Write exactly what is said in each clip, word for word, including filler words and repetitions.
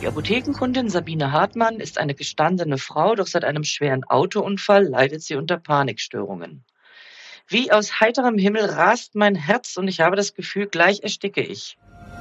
Apothekenkundin Sabine Hartmann ist eine gestandene Frau, doch seit einem schweren Autounfall leidet sie unter Panikstörungen. Wie aus heiterem Himmel rast mein Herz und ich habe das Gefühl, gleich ersticke ich.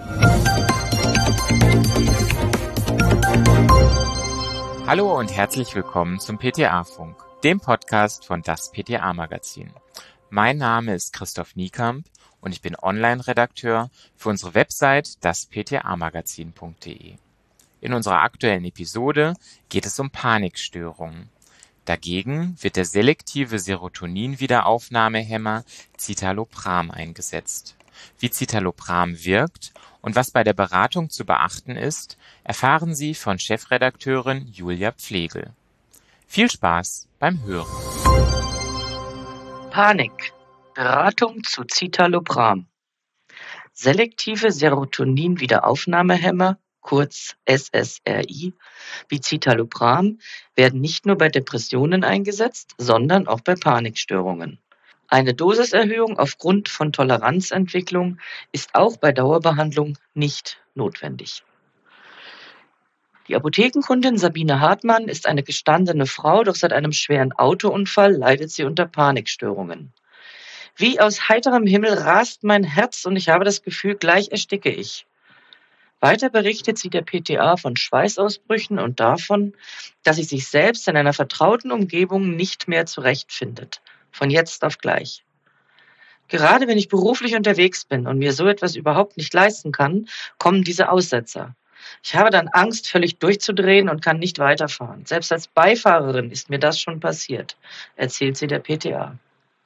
Hallo und herzlich willkommen zum P T A-Funk, dem Podcast von das P T A-Magazin. Mein Name ist Christoph Niekamp und ich bin Online-Redakteur für unsere Website das p t a magazin punkt d e. In unserer aktuellen Episode geht es um Panikstörungen. Dagegen wird der selektive Serotonin-Wiederaufnahmehemmer Citalopram eingesetzt. Wie Citalopram wirkt und was bei der Beratung zu beachten ist, erfahren Sie von Chefredakteurin Julia Pflegel. Viel Spaß beim Hören. Panik. Beratung zu Citalopram. Selektive Serotonin-Wiederaufnahmehemmer, kurz S S R I, wie Citalopram, werden nicht nur bei Depressionen eingesetzt, sondern auch bei Panikstörungen. Eine Dosiserhöhung aufgrund von Toleranzentwicklung ist auch bei Dauerbehandlung nicht notwendig. Die Apothekenkundin Sabine Hartmann ist eine gestandene Frau, doch seit einem schweren Autounfall leidet sie unter Panikstörungen. Wie aus heiterem Himmel rast mein Herz und ich habe das Gefühl, gleich ersticke ich. Weiter berichtet sie der P T A von Schweißausbrüchen und davon, dass sie sich selbst in einer vertrauten Umgebung nicht mehr zurechtfindet. Von jetzt auf gleich. Gerade wenn ich beruflich unterwegs bin und mir so etwas überhaupt nicht leisten kann, kommen diese Aussetzer. Ich habe dann Angst, völlig durchzudrehen und kann nicht weiterfahren. Selbst als Beifahrerin ist mir das schon passiert, erzählt sie der P T A.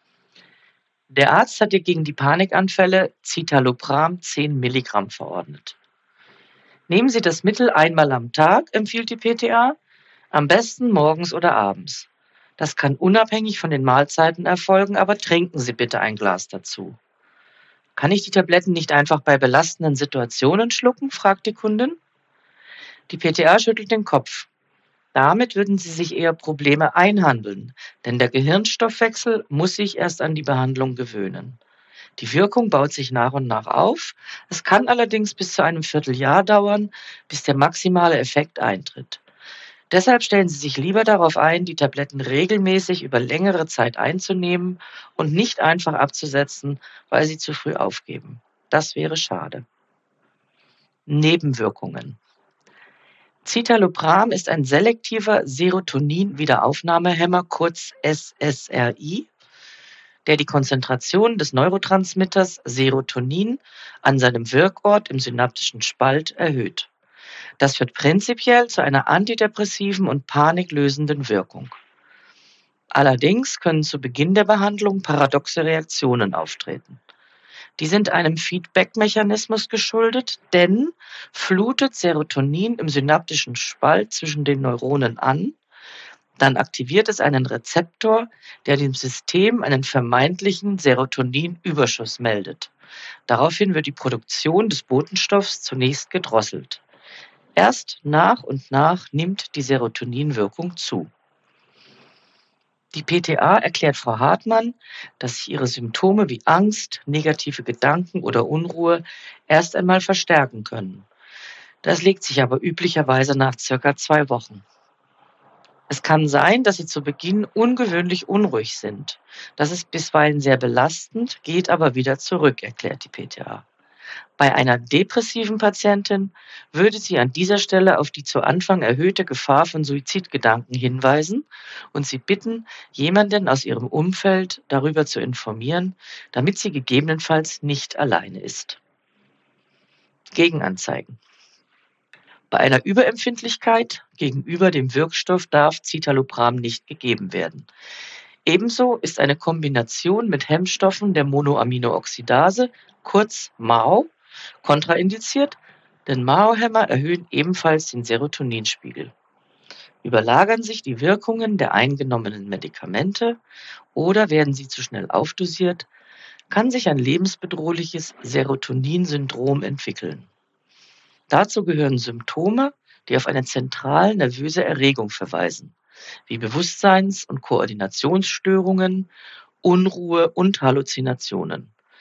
Der Arzt hat ihr gegen die Panikanfälle Citalopram zehn Milligramm verordnet. Nehmen Sie das Mittel einmal am Tag, empfiehlt die P T A, am besten morgens oder abends. Das kann unabhängig von den Mahlzeiten erfolgen, aber trinken Sie bitte ein Glas dazu. Kann ich die Tabletten nicht einfach bei belastenden Situationen schlucken, fragt die Kundin. Die P T A schüttelt den Kopf. Damit würden Sie sich eher Probleme einhandeln, denn der Gehirnstoffwechsel muss sich erst an die Behandlung gewöhnen. Die Wirkung baut sich nach und nach auf. Es kann allerdings bis zu einem Vierteljahr dauern, bis der maximale Effekt eintritt. Deshalb stellen Sie sich lieber darauf ein, die Tabletten regelmäßig über längere Zeit einzunehmen und nicht einfach abzusetzen, weil Sie zu früh aufgeben. Das wäre schade. Nebenwirkungen. Citalopram ist ein selektiver Serotonin-Wiederaufnahmehemmer, kurz S S R I, der die Konzentration des Neurotransmitters Serotonin an seinem Wirkort im synaptischen Spalt erhöht. Das führt prinzipiell zu einer antidepressiven und paniklösenden Wirkung. Allerdings können zu Beginn der Behandlung paradoxe Reaktionen auftreten. Die sind einem Feedback-Mechanismus geschuldet, denn flutet Serotonin im synaptischen Spalt zwischen den Neuronen an, dann aktiviert es einen Rezeptor, der dem System einen vermeintlichen Serotoninüberschuss meldet. Daraufhin wird die Produktion des Botenstoffs zunächst gedrosselt. Erst nach und nach nimmt die Serotoninwirkung zu. Die P T A erklärt Frau Hartmann, dass sich ihre Symptome wie Angst, negative Gedanken oder Unruhe erst einmal verstärken können. Das legt sich aber üblicherweise nach circa zwei Wochen. Es kann sein, dass sie zu Beginn ungewöhnlich unruhig sind. Das ist bisweilen sehr belastend, geht aber wieder zurück, erklärt die P T A. Bei einer depressiven Patientin würde sie an dieser Stelle auf die zu Anfang erhöhte Gefahr von Suizidgedanken hinweisen und sie bitten, jemanden aus ihrem Umfeld darüber zu informieren, damit sie gegebenenfalls nicht alleine ist. Gegenanzeigen. Bei einer Überempfindlichkeit gegenüber dem Wirkstoff darf Citalopram nicht gegeben werden. Ebenso ist eine Kombination mit Hemmstoffen der Monoaminooxidase, kurz M A O, kontraindiziert, denn M A O-Hämmer erhöhen ebenfalls den Serotoninspiegel. Überlagern sich die Wirkungen der eingenommenen Medikamente oder werden sie zu schnell aufdosiert, kann sich ein lebensbedrohliches Serotonin-Syndrom entwickeln. Dazu gehören Symptome, die auf eine zentral nervöse Erregung verweisen, wie Bewusstseins- und Koordinationsstörungen, Unruhe und Halluzinationen.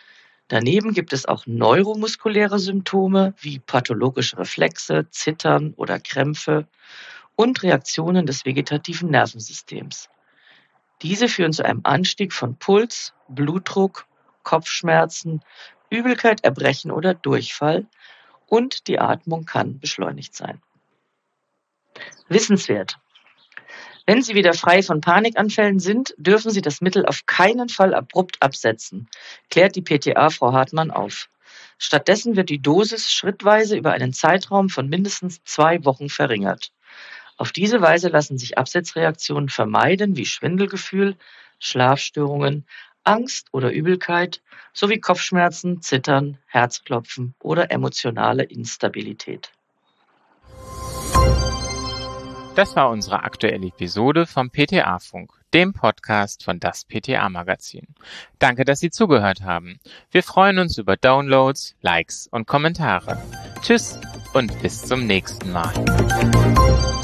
Daneben gibt es auch neuromuskuläre Symptome wie pathologische Reflexe, Zittern oder Krämpfe und Reaktionen des vegetativen Nervensystems. Diese führen zu einem Anstieg von Puls, Blutdruck, Kopfschmerzen, Übelkeit, Erbrechen oder Durchfall und die Atmung kann beschleunigt sein. Wissenswert: Wenn Sie wieder frei von Panikanfällen sind, dürfen Sie das Mittel auf keinen Fall abrupt absetzen, klärt die P T A Frau Hartmann auf. Stattdessen wird die Dosis schrittweise über einen Zeitraum von mindestens zwei Wochen verringert. Auf diese Weise lassen sich Absetzreaktionen vermeiden wie Schwindelgefühl, Schlafstörungen, Angst oder Übelkeit sowie Kopfschmerzen, Zittern, Herzklopfen oder emotionale Instabilität. Das war unsere aktuelle Episode vom P T A-Funk, dem Podcast von das P T A-Magazin. Danke, dass Sie zugehört haben. Wir freuen uns über Downloads, Likes und Kommentare. Tschüss und bis zum nächsten Mal.